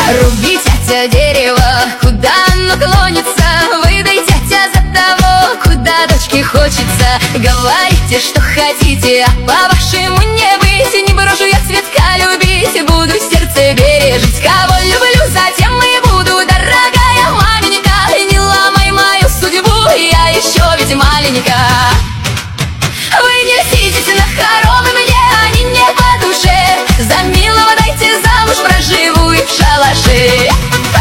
Руби, тятя, дерево, куда оно клонится. Выдай, тятя, за того, куда дочке хочется. Говорите, что хотите, а по-вашему не быть. Не брошу я цветка любить, буду сердце бережить. Кого люблю, затем и буду, дорогая маменька. Не ломай мою судьбу, я еще ведь маленькая. Вы не льститесь на хоромы, мне они не по душе. За милого дайте замуж, проживу и в шалаше.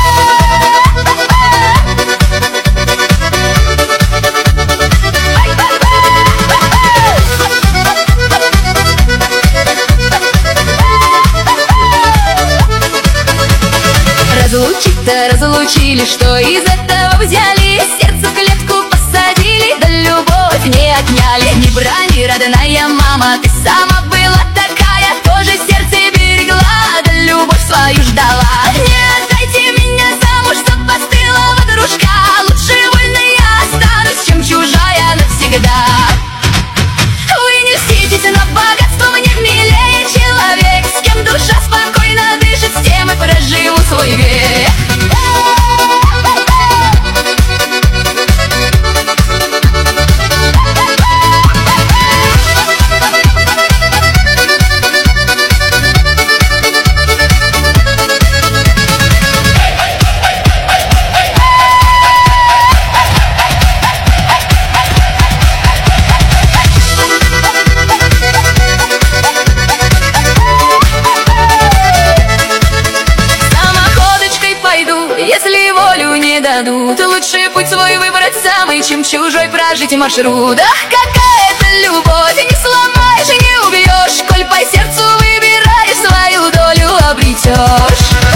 Разлучить-то разлучили, что из этого взяли? Сердце в клетку посадили, да любовь не отняли. Не брани, родная мама, ты сама была такая, тоже сердце берегла, да любовь свою ждала. Не отдайте меня замуж за постылого дружка, лучше вольно я останусь, чем чужая навсегда. Вы не льститесь на богатство, мне милее человек, с кем душа спокойно дышит, с тем и проживу свой век. Если волю не дадут, лучше путь свой выбрать самый, чем чужой прожить маршрут. Ах, какая-то любовь, не сломаешь, не убьешь, коль по сердцу выбираешь, свою долю обретешь.